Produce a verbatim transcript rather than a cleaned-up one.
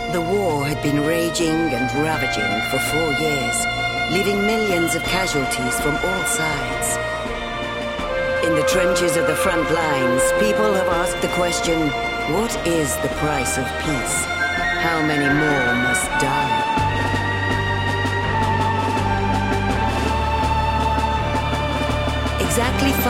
The war had been raging and ravaging for four years, leaving millions of casualties from all sides. In the trenches of the front lines, people have asked the question, what is the price of peace? How many more must die? Exactly five